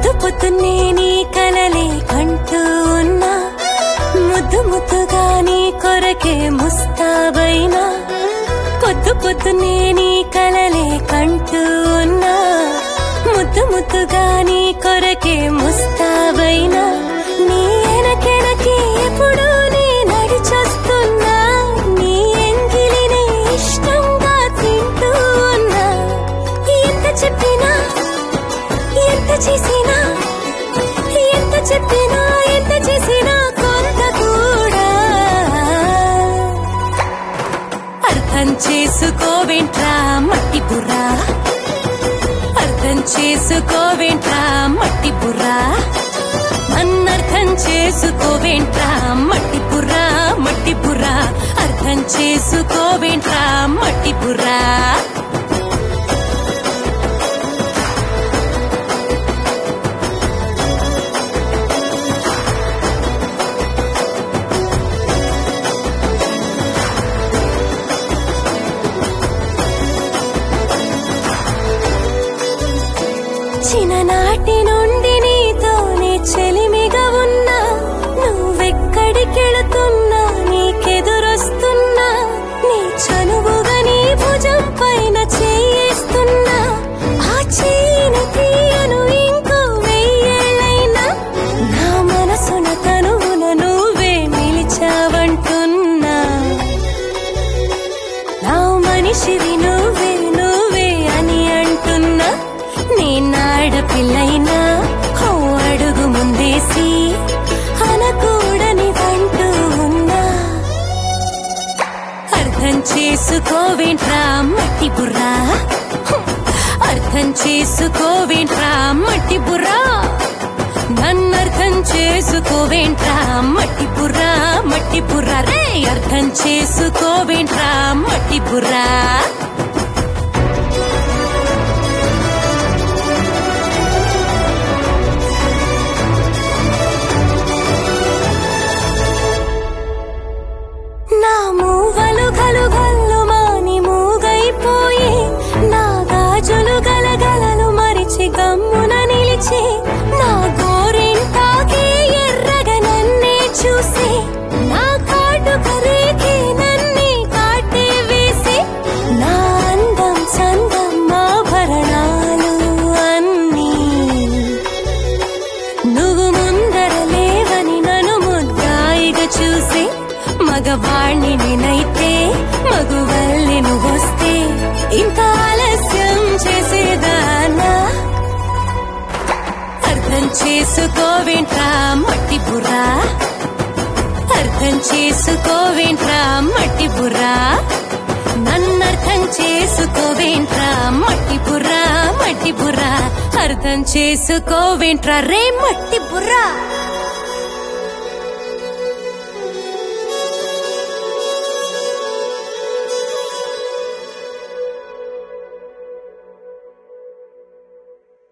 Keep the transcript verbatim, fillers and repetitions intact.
పొద్దు పొద్దున్నే నీ కలలే కంటూ ఉన్నా, ముద్దు ముద్దుగా నీ కొరకే ముస్తాబైనా. పొద్దు పొద్దున్నే నీ కలలే కంటూ ఉన్నా, ముద్దు ముద్దుగా నీ కొరకే ముస్తాబైనా. నీ ఎనకెనకే ఎప్పుడు నీ నడిచొస్తున్నా, నీ ఎంగిలిని ఇష్టంగా తింటూ ఉన్నా. ఎంత చెప్పినా ఎంత చేసినా, ఎంత చెప్పినా ఎంత చేసినా కొంత కూడా అర్థం చేసుకోవేంట్రా మట్టి బుర్రా, అర్థం చేసుకోవేంట్రా మట్టి బుర్రా, నన్నర్థం చేసుకోవేంట్రా మట్టి బుర్రా, మట్టి బుర్రా, అర్థం చేసుకోవేంట్రా మట్టి బుర్రా. చిన్ననాటి నుండి నీతోనే చెలిమిగా ఉన్నా, నువ్వెక్కడికెళుతున్నా నీకెదురొస్తున్నా. నీ చనువుగా నీ భుజం పైన చేయిస్తున్నా, ఆ చేయిని తీయను ఇంకో వెయ్యేళ్ళైనా. నా మనసున తనువున నువ్వే నిలిచావంటున్నా, నా మనిషివి నువ్వే నువ్వే అని అంటున్నా. నేనాడపిల్లైనా ఓ అడుగు ముందేసి అనకూడని అంటూ ఉన్నా. అర్థం చేసుకోవేంట్రా మట్టి బుర్రా, అర్థం చేసుకోవేంట్రా మట్టి బుర్రా, నన్నర్థం చేసుకోవేంట్రా మట్టి బుర్రా, మట్టి బుర్రా రే, అర్థం చేసుకోవేంట్రా మట్టి బుర్రా. నా మూవలు గలు గల్లు మాని మూగైపోయి, నా గాజులు గలగలలు మరిచి గమ్మున నిలిచి, నా గోరింటాకే ఎర్రగా నన్నే చూసి, నా కాటుక రేఖే నన్నే కాటే వేసి, నా అందం చందం ఆభరణాలు అన్నీ నువ్వు ముందర లేవని నన్ను ముద్దాయిగా చూసి, మగవాణ్ణి నేనైతే మగువల్లి నువ్వొస్తే ఇంకా ఆలస్యం చేసేదానా. అర్థం చేసుకోవేంట్రా మట్టి బుర్రా, అర్థం చేసుకోవేంట్రా మట్టి బుర్రా, నన్నర్థం చేసుకోవేంట్రా మట్టి బుర్రా, మట్టి బుర్రా, అర్థం చేసుకోవేంట్రా రే మట్టి బుర్రా.